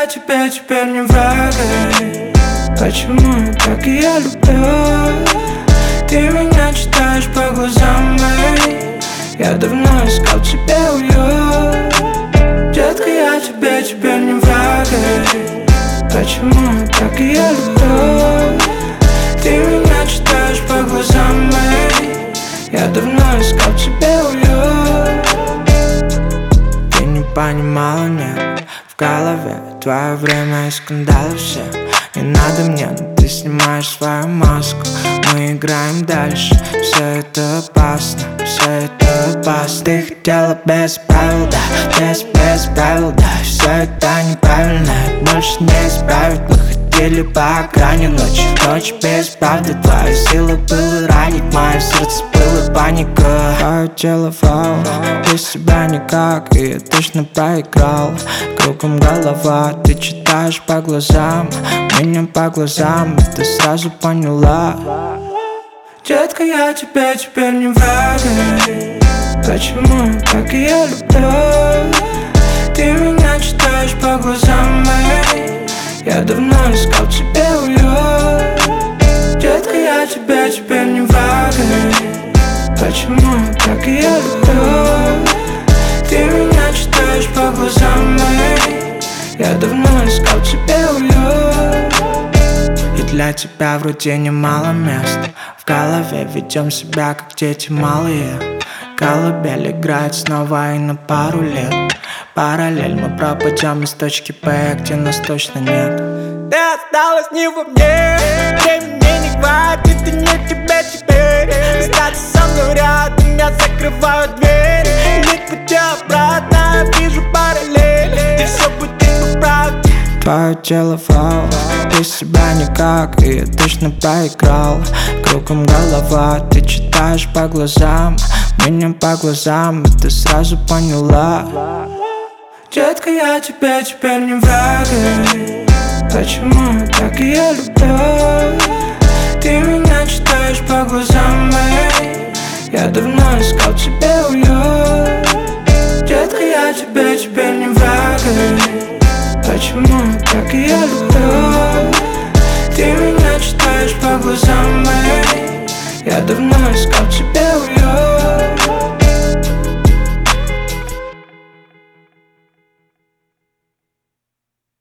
я тебя теперь не враг? Почему так я люблю? Ты меня читаешь по глазам моим. Я давно искал тебе уют. Детка, я тебе теперь не враг. Почему так я люблю? Ты меня читаешь по глазам моим. Я давно искал тебе уют. Ты не понимала, нет, в голове твое время и скандалы все. Не надо мне, но ты снимаешь свою маску. Мы играем дальше, все это опасно, все это опасно. Ты хотела без правил, да, без правил, да. Все это неправильно, больше не исправить. Мы хотели по грани ночи, ночь без правды. Твоя сила была ранить, мое сердце было паника. Твое тело фаул, без себя никак, и я точно проиграл. Кругом голова, ты читаешь по глазам, меня по глазам, и ты сразу поняла. Детка, я тебя теперь не враг. Почему так я люблю? Ты меня читаешь по глазам моим. Я давно искал тебе уют. Детка, я тебя теперь не враг. Почему так я люблю? Ты меня читаешь по глазам моим. Я давно искал тебе уют. И для тебя вроде немало мест в голове, ведем себя как дети малые. Колыбель играет снова и на пару лет. Параллель мы пропадем из точки Б, где нас точно нет. Ты осталась не во мне, времени не хватит, и нет тебя теперь. Остаться со мной рядом, я закрываю дверь. Нет пути обратно, я вижу параллель, и все будет по правде. Твое тело фаул, без себя никак, и я точно проиграл. Кругом голова, ты читаешь по глазам, меня по глазам, и ты сразу поняла. Детка, я тебя теперь не враг. Почему так я люблю? Ты меня читаешь по глазам моим. Я давно искал тебе уют. Детка, я тебя теперь не враг. Почему так я люблю? Ты меня читаешь по глазам моим. Я давно искал тебе уют.